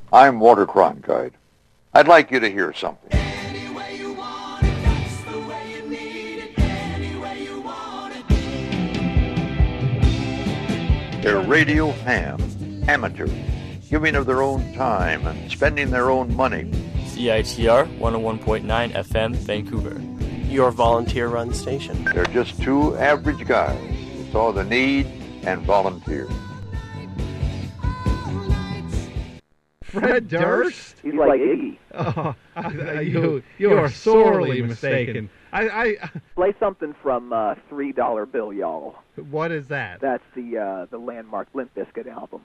I'm Walter Cronkite. I'd like you to hear something. Any way you want it, that's the way you need it. Any way you want it. They're radio hams, amateurs, giving of their own time and spending their own money. CITR 101.9 FM, Vancouver. Your volunteer-run station. They're just two average guys who saw the need and volunteered. Fred Durst? He's like Iggy. Oh, you are sorely mistaken. I Play something from $3 Bill, y'all. What is that? That's the landmark Limp Bizkit album.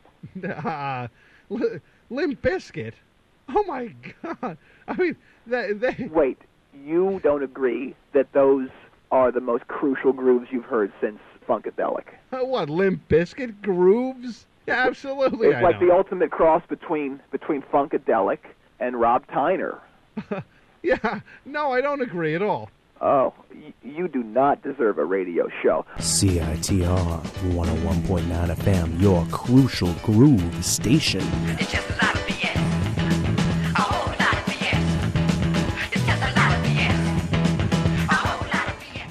Limp Bizkit? Oh my God! I mean, they. Wait, you don't agree that those are the most crucial grooves you've heard since Funkadelic? What, Limp Bizkit grooves? Yeah, absolutely. It's like the ultimate cross between Funkadelic and Rob Tyner. Yeah, no, I don't agree at all. Oh, you do not deserve a radio show. CITR 101.9 FM, your crucial groove station. It's just a lot of BS. A whole lot of BS. It's just a lot of BS. A whole lot of BS.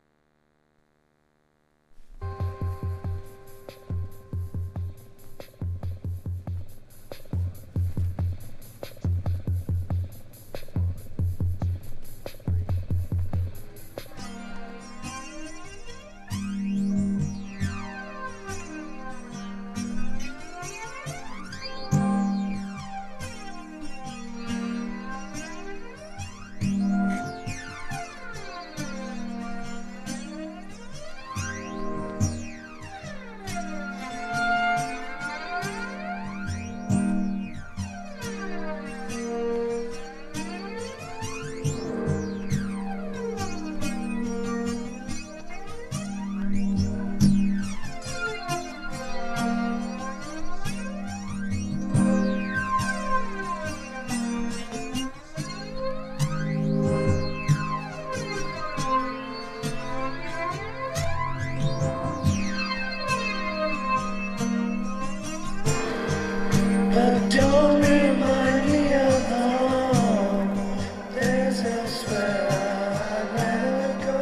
But don't remind me of home. There's elsewhere I'd rather go.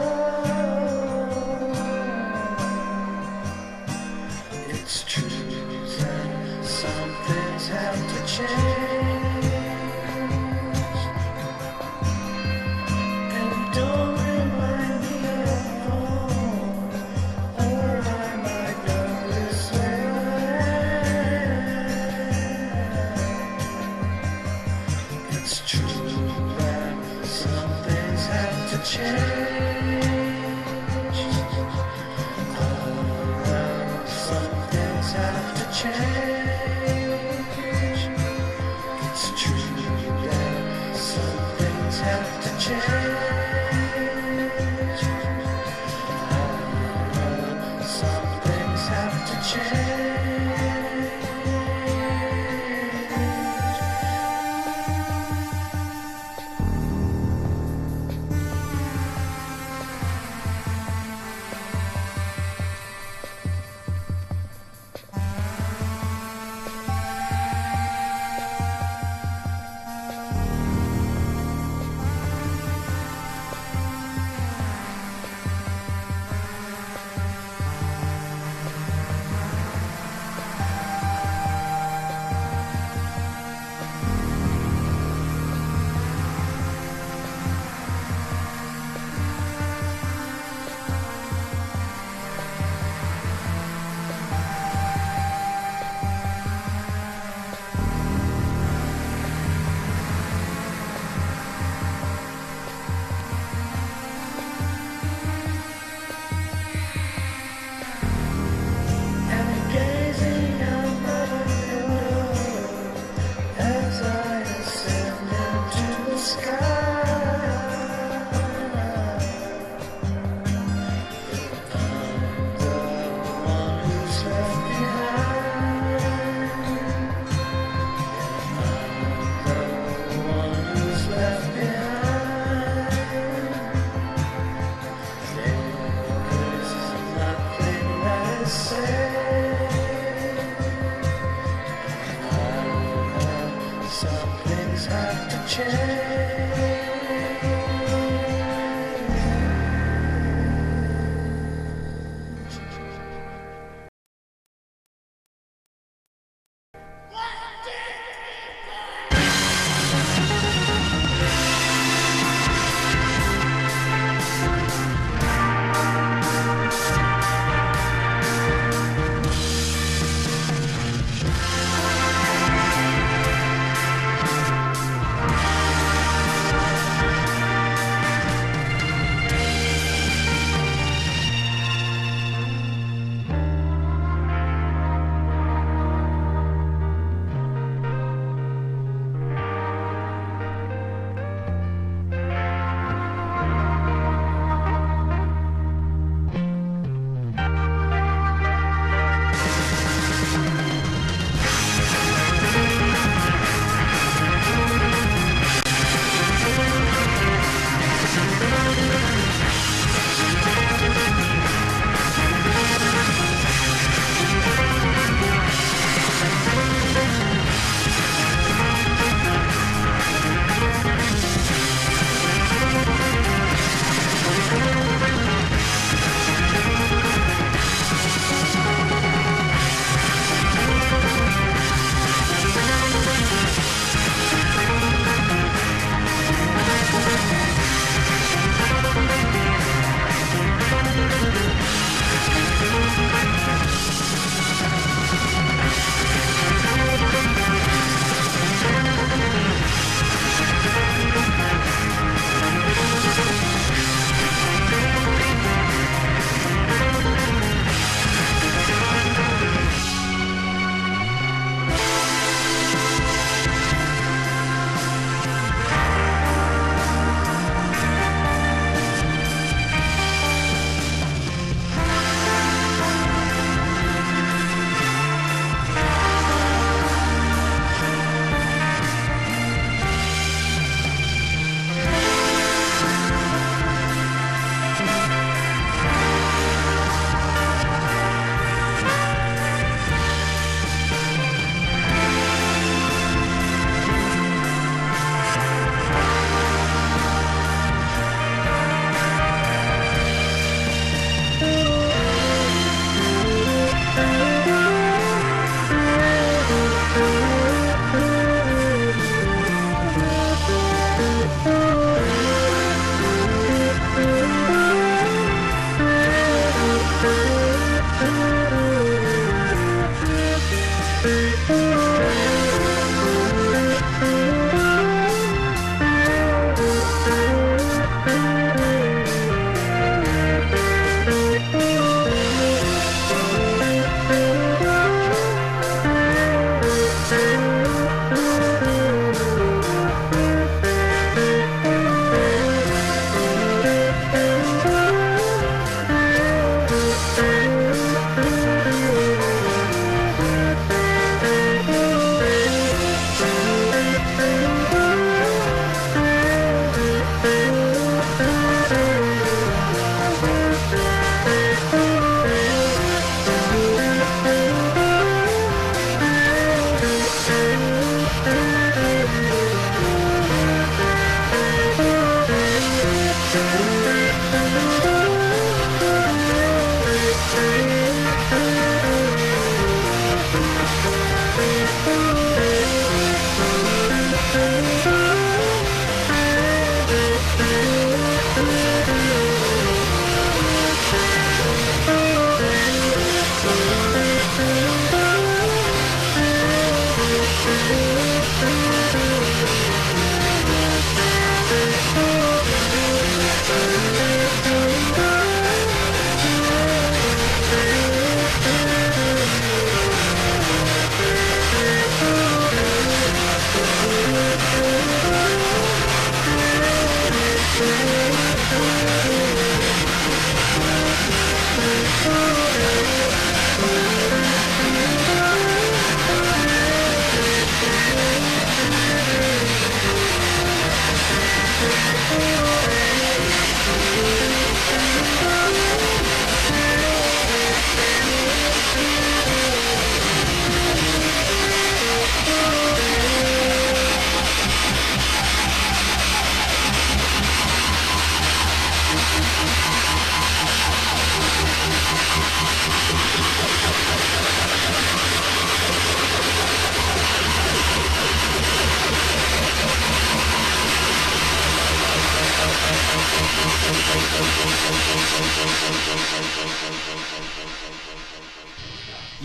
It's true that some things have to change. And don't remind me of home, or I might go this way. It's true that some things have to change. Some things have to change.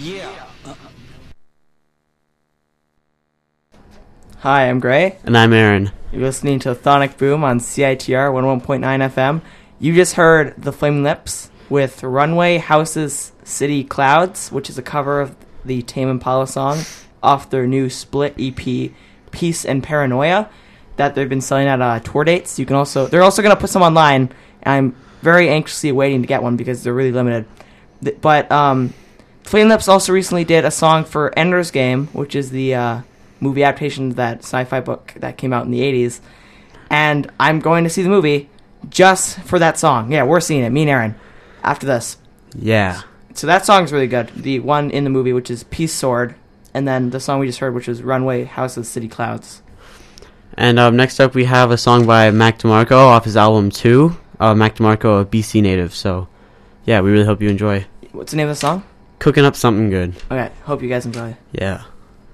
Hi, I'm Gray. And I'm Aaron. You're listening to Thonic Boom on CITR 101.9 FM. You just heard The Flaming Lips with Runway Houses City Clouds, which is a cover of the Tame Impala song off their new split EP, Peace and Paranoia, that they've been selling at tour dates. They're also going to put some online, and I'm very anxiously waiting to get one because they're really limited. But Flaming Lips also recently did a song for Ender's Game, which is the movie adaptation of that sci-fi book that came out in the 80s. And I'm going to see the movie just for that song. Yeah, we're seeing it, me and Aaron, after this. Yeah. So that song's really good. The one in the movie, which is Peace Sword, and then the song we just heard, which is Runway Houses City Clouds. And next up we have a song by Mac DeMarco off his album 2. Mac DeMarco, a BC native. So, yeah, we really hope you enjoy. What's the name of the song? Cooking Up Something Good. Okay, hope you guys enjoy. Yeah.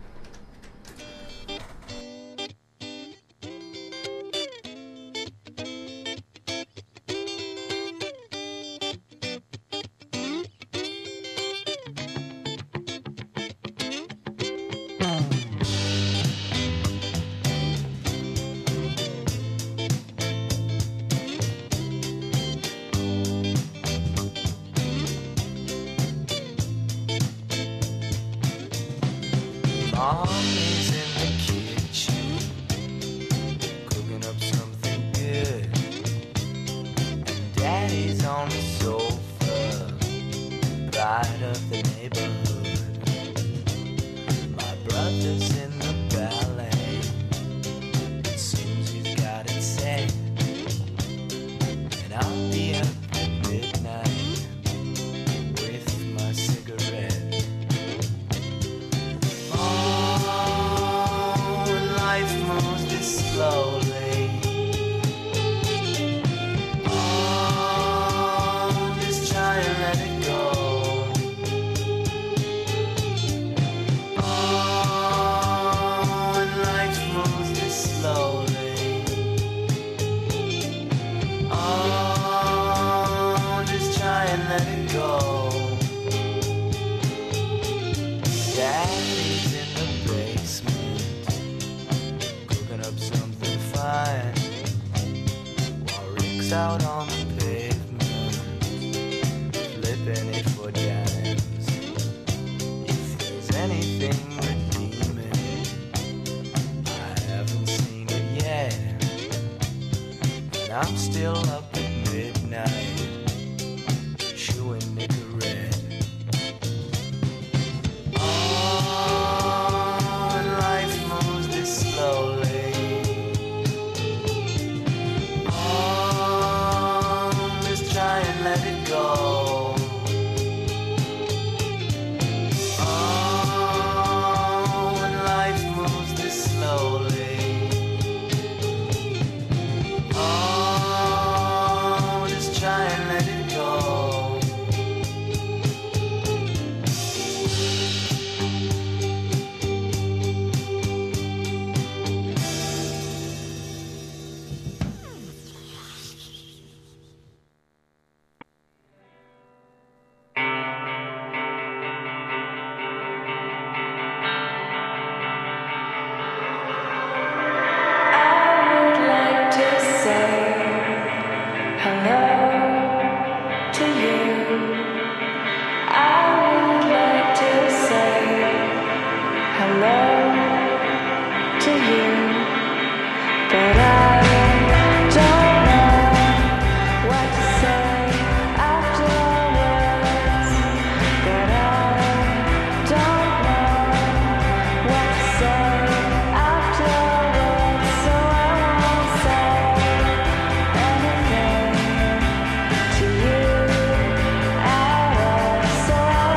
Mom is in the kitchen, cooking up something good. And Daddy's on the sofa, pride of the neighborhood. My brother's in the ballet, it seems he's got it set. And I'll be up at midnight with my cigarette. Life moves this slowly. Oh, just try and let it go. Oh, and life moves this slowly. Oh, just try and let it go. Daddy's in the basement, cooking up something fine, while Rick's out on the pavement, flipping it for dimes. If there's anything redeeming, I haven't seen it yet, and I'm still up at midnight, chewing Nicorette. Oh, and life moves this slowly. Oh, just try and let it go. Oh, and life moves this slowly. Oh, just try and let it go.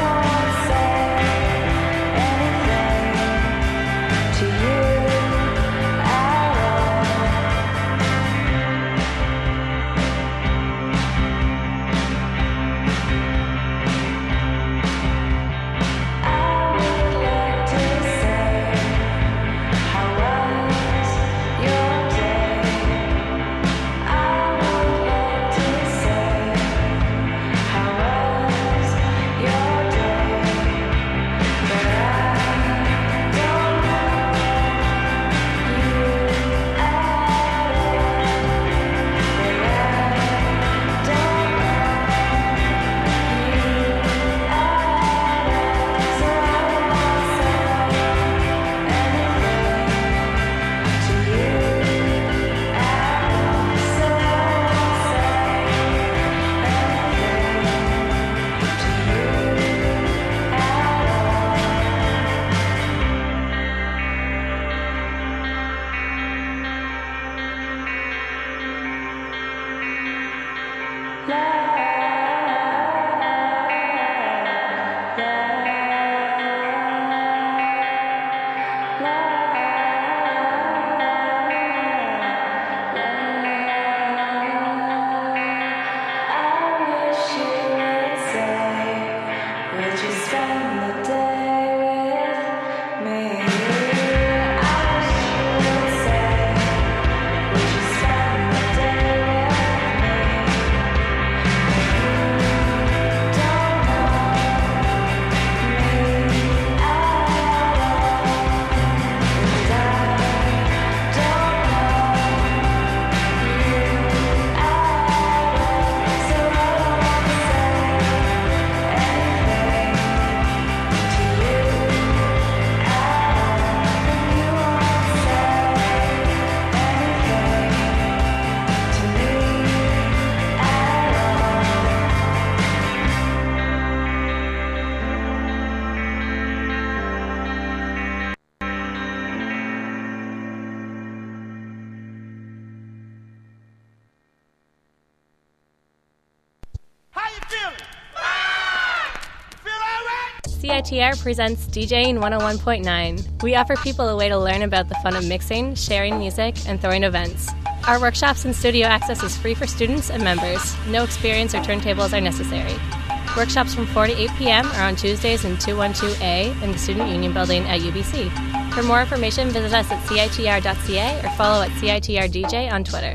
To you CITR presents DJing 101.9. We offer people a way to learn about the fun of mixing, sharing music, and throwing events. Our workshops and studio access is free for students and members. No experience or turntables are necessary. Workshops from 4 to 8 p.m. are on Tuesdays in 212A in the Student Union Building at UBC. For more information, visit us at citr.ca or follow at CITRDJ on Twitter.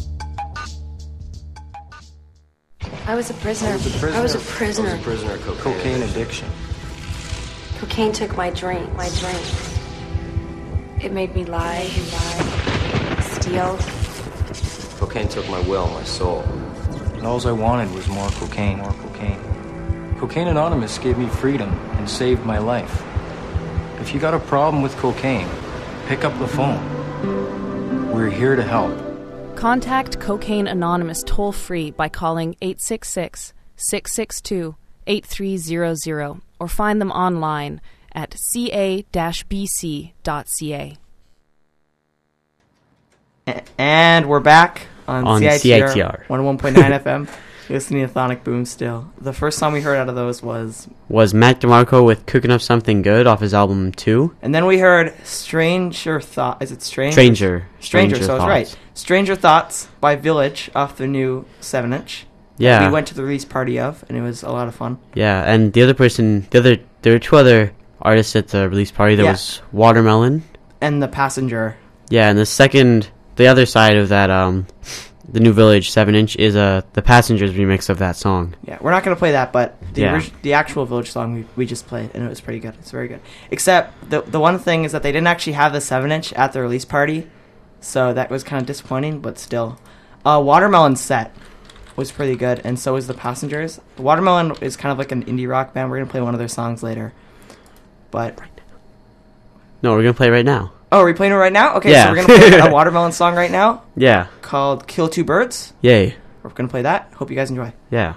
I was a prisoner. I was a prisoner of cocaine addiction. Cocaine took my drink. It made me lie, steal. Cocaine took my will, my soul. And all I wanted was more cocaine. Cocaine Anonymous gave me freedom and saved my life. If you got a problem with cocaine, pick up the phone. We're here to help. Contact Cocaine Anonymous toll-free by calling 866-662-8300 or find them online at ca-bc.ca. And we're back on CITR 101.9 FM. Listening to Thonic Boom still. The first song we heard out of those was Mac DeMarco with Cooking Up Something Good off his album 2. And then we heard Stranger Thought. Is it Strange? Stranger, so I was Thoughts. right. Stranger Thoughts by Village off their new 7-inch. Yeah. We went to the release party of, and it was a lot of fun. Yeah, and there were 2 other artists at the release party. There was Watermelon. And The Passenger. Yeah, and the other side of that, the new Village 7-inch is the Passengers remix of that song. Yeah, we're not going to play that, but the actual Village song we just played, and it was pretty good. It's very good. Except the one thing is that they didn't actually have the 7-inch at the release party, so that was kind of disappointing, but still. Watermelon set was pretty good, and so was The Passengers. Watermelon is kind of like an indie rock band. We're going to play one of their songs later. But No, we're going to play it right now. Oh, are we playing it right now? Okay, yeah. So we're going to play a Watermelon song right now. Yeah. Called Kill Two Birds. Yay. We're going to play that. Hope you guys enjoy. Yeah.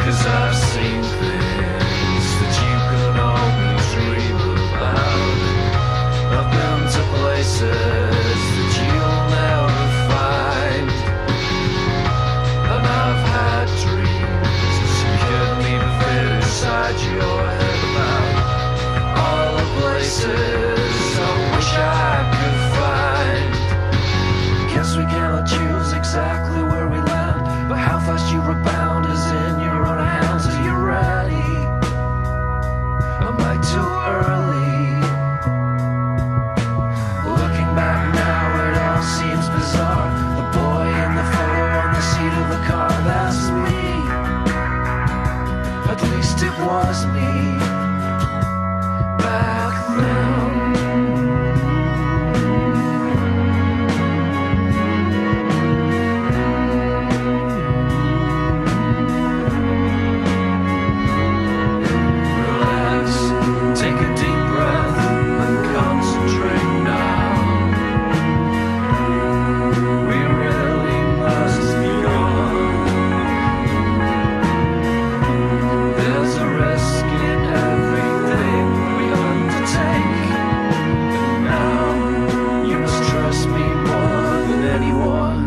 'Cause I've seen things that you can only dream about. I've been to places that you'll never find. And I've had dreams you couldn't even fit inside your head about all the places I wish I could find. Guess we cannot choose exactly where we land, but how fast you rebound is in your own hands. Are you ready? Am I too early? Looking back now, it all seems bizarre. The boy in the photo on the seat of the car, that's me. At least it was me back then. Take a deep breath and concentrate now. We really must be gone. There's a risk in everything we undertake. And now you must trust me more than anyone.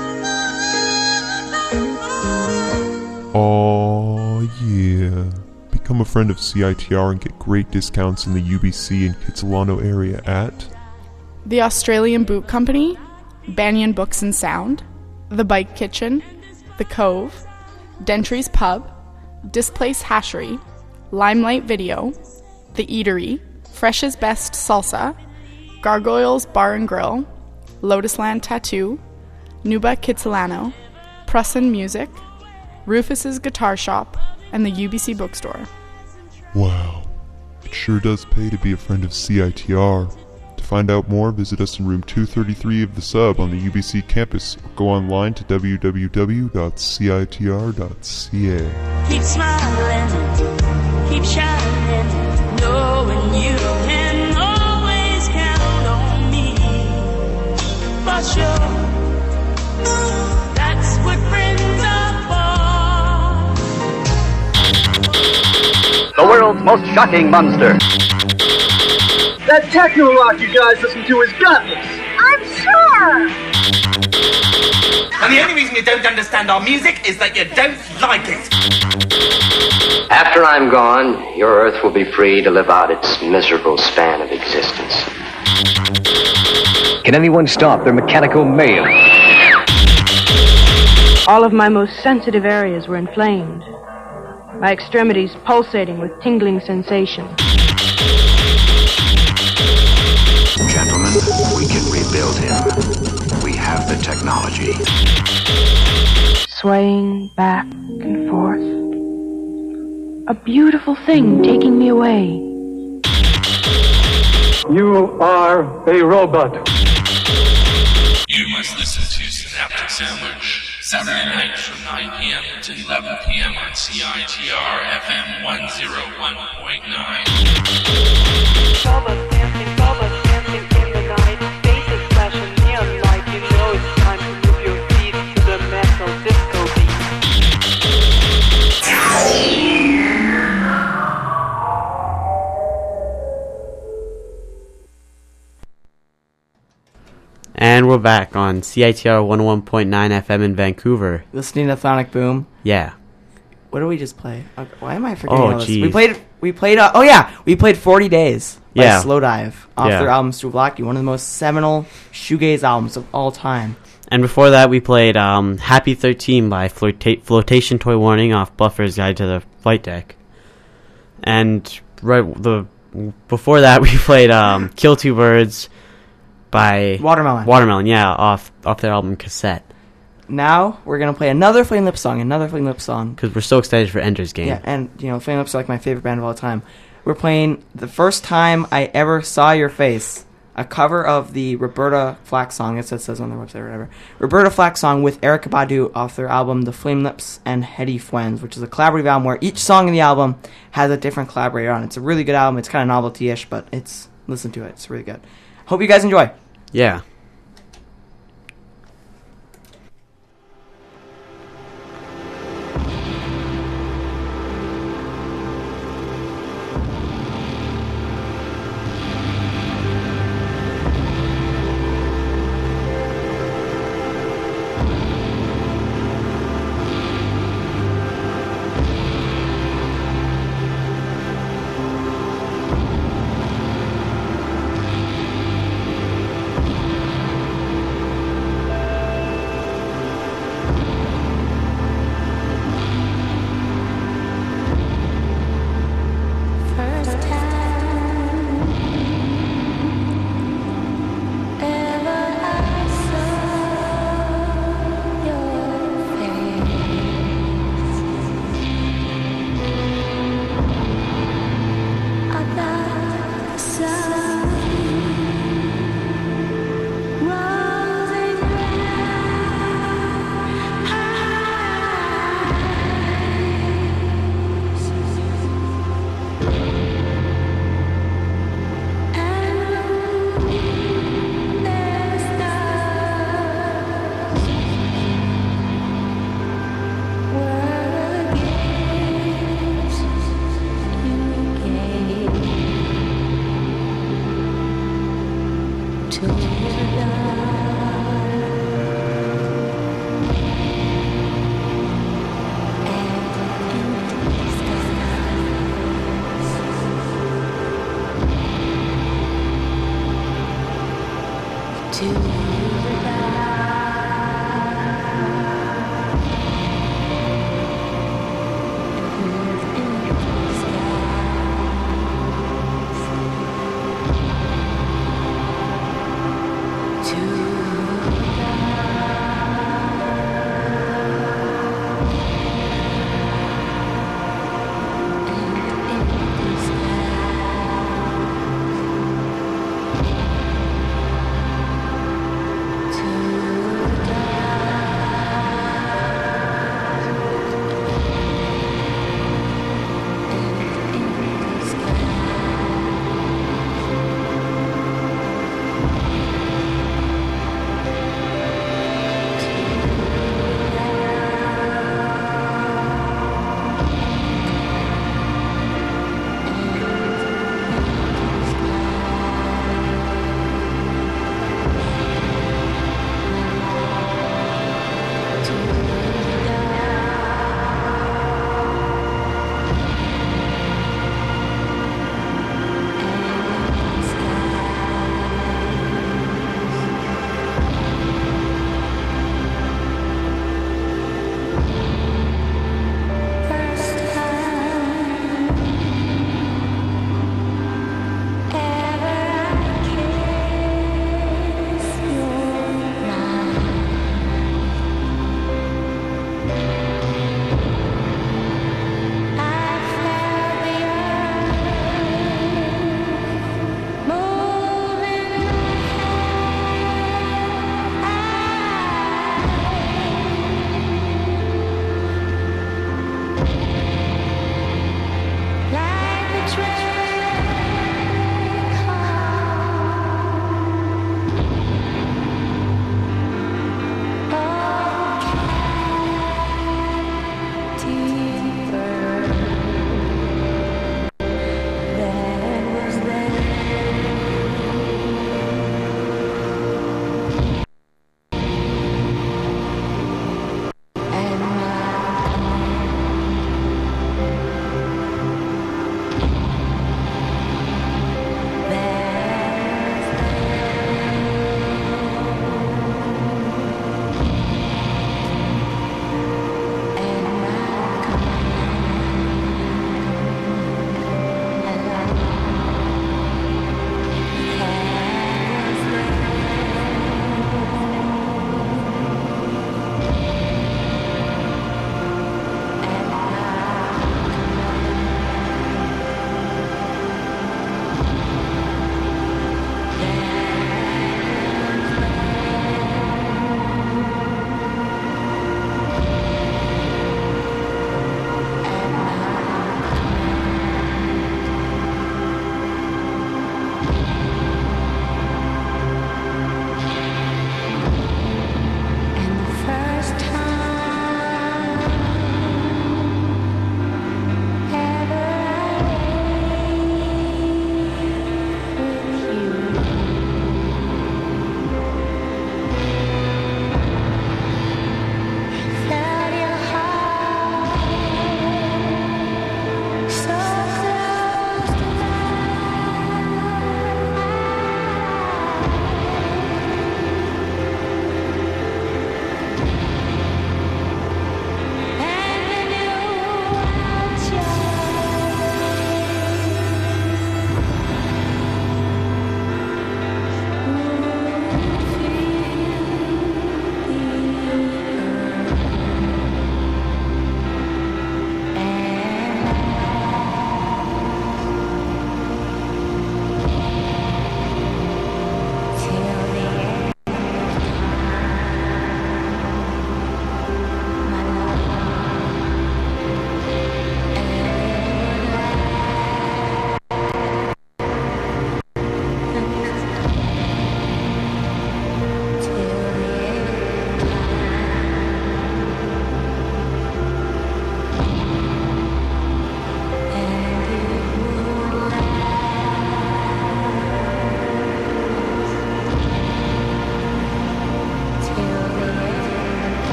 Oh, yeah. Become a friend of CITR and get great discounts in the UBC and Kitsilano area at The Australian Boot Company, Banyan Books and Sound, The Bike Kitchen, The Cove, Dentry's Pub, Displace Hashery, Limelight Video, The Eatery, Fresh's Best Salsa, Gargoyles Bar and Grill, Lotusland Tattoo, Nuba Kitsilano, Prussin Music, Rufus's Guitar Shop, and the UBC Bookstore. Wow, it sure does pay to be a friend of CITR. To find out more, visit us in room 233 of the Sub on the UBC campus or go online to www.citr.ca. Keep smiling, keep shining, knowing you can always count on me. For sure, that's what friends are for. The world's most shocking monster. That techno rock you guys listen to is godless. I'm sure. And the only reason you don't understand our music is that you don't like it. After I'm gone, your Earth will be free to live out its miserable span of existence. Can anyone stop their mechanical mayhem? All of my most sensitive areas were inflamed, my extremities pulsating with tingling sensation. Gentlemen, we can rebuild him. We have the technology. Swaying back and forth. A beautiful thing taking me away. You are a robot. You must listen to Synaptic Sandwich, Saturday nights from 9 p.m. to 11 p.m. on CITR FM 101.9. And we're back on CITR 101.9 FM in Vancouver. Listening to Sonic Boom. Yeah. What did we just play? Why am I forgetting all this? Geez. We played 40 Days by Slowdive off their album Souvlaki, one of the most seminal shoegaze albums of all time. And before that, we played Happy 13 by Flotation Toy Warning off Buffer's Guide to the Flight Deck. And before that, we played Kill Two Birds by Watermelon, yeah, off their album Cassette. Now we're gonna play another Flame Lips song, because we're so excited for Ender's Game. Yeah, and Flame Lips are like my favorite band of all time. We're playing The First Time I Ever Saw Your Face, a cover of the Roberta Flack song. It says on their website or whatever. Roberta Flack song with Erykah Badu off their album The Flame Lips and Hetty Fuens, which is a collaborative album where each song in the album has a different collaborator on it. It's a really good album. It's kind of novelty-ish, but listen to it. It's really good. Hope you guys enjoy. Yeah.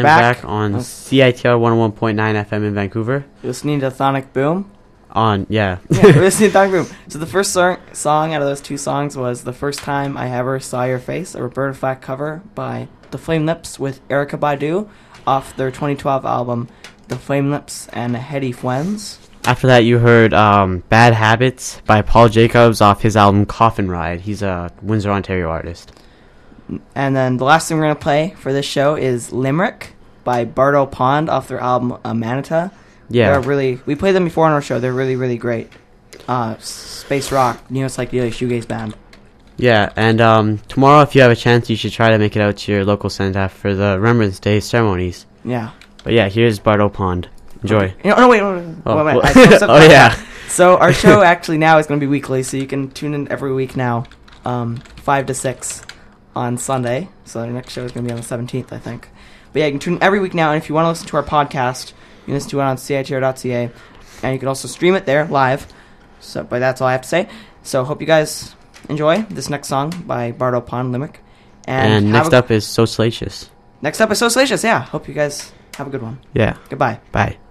back. on CITR 101.9 FM in Vancouver. You're listening to Thonic Boom. Yeah, we're listening to Thonic Boom. So the first song out of those two songs was The First Time I Ever Saw Your Face, a Roberta Flack cover by The Flame Lips with Erykah Badu off their 2012 album The Flame Lips and Hetty Fwens. After that, you heard Bad Habits by Paul Jacobs off his album Coffin Ride. He's a Windsor, Ontario artist. And then the last thing we're going to play for this show is Limerick by Bardo Pond off their album Manita. Yeah. We played them before on our show. They're really, really great. Space rock, neo-psychedelic shoegaze band. Yeah, and tomorrow, if you have a chance, you should try to make it out to your local cenotaph for the Remembrance Day ceremonies. Yeah. But yeah, here's Bardo Pond. Enjoy. Okay. Wait. Yeah. So our show actually now is going to be weekly, so you can tune in every week now, 5 to 6 on Sunday. So our next show is going to be on the 17th, I think. But yeah, you can tune in every week now, and if you want to listen to our podcast, you can listen to it on CITR.ca, and you can also stream it there live. But that's all I have to say. So hope you guys enjoy this next song by Bardo Pond, Limerick. And next up is So Salacious. Next up is So Salacious, yeah. Hope you guys have a good one. Yeah. Goodbye. Bye.